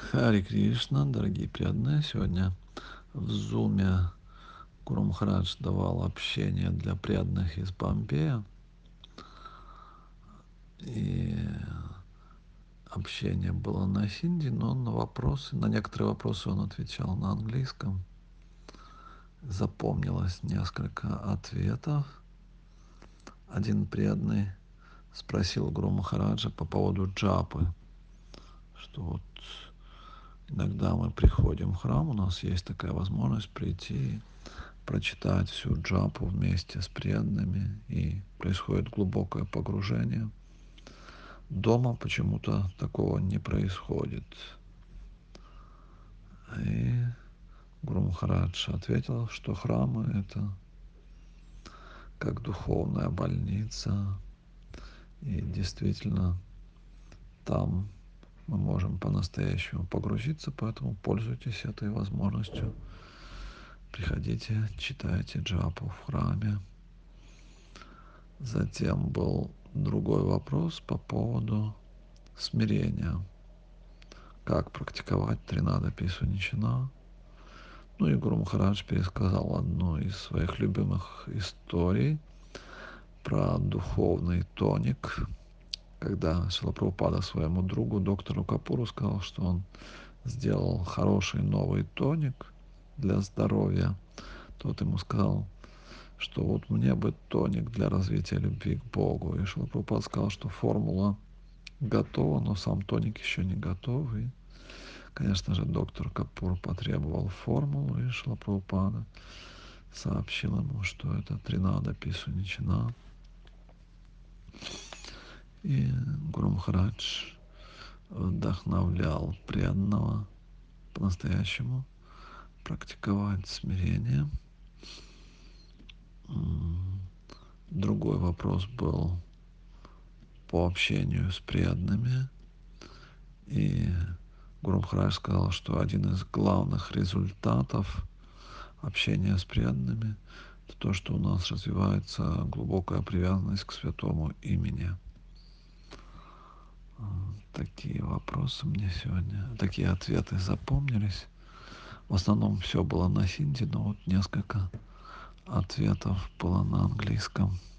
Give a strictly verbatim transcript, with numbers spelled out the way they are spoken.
Хари Кришна, дорогие преданные, сегодня в зуме Гуру Махарадж давал общение для преданных из Бомбея. И общение было на хинди, но на вопросы, на некоторые вопросы он отвечал на английском. Запомнилось несколько ответов. Один преданный спросил Гуру Махараджа по поводу джапы, что вот иногда мы приходим в храм, у нас есть такая возможность прийти, прочитать всю джапу вместе с преданными, и происходит глубокое погружение. Дома почему-то такого не происходит. И Гуру Махарадж ответил, что храмы — это как духовная больница, и действительно там мы можем по-настоящему погрузиться, поэтому пользуйтесь этой возможностью. Приходите, читайте джапу в храме. Затем был другой вопрос по поводу смирения. Как практиковать Тринада Писуничина. Ну и Гуру Махарадж пересказал одну из своих любимых историй про духовный тоник, когда Шрила Прабхупада своему другу, доктору Капуру, сказал, что он сделал хороший новый тоник для здоровья. Тот ему сказал, что вот мне бы тоник для развития любви к Богу. И Шрила Прабхупада сказал, что формула готова, но сам тоник еще не готов. И, конечно же, доктор Капур потребовал формулу, и Шрила Прабхупада сообщил ему, что это Тринада Писуничина. И Гуру Махарадж вдохновлял преданного по-настоящему практиковать смирение. Другой вопрос был по общению с преданными. И Гуру Махарадж сказал, что один из главных результатов общения с преданными — это то, что у нас развивается глубокая привязанность к святому имени. Такие вопросы мне сегодня, такие ответы запомнились. В основном все было на хинди, но вот несколько ответов было на английском.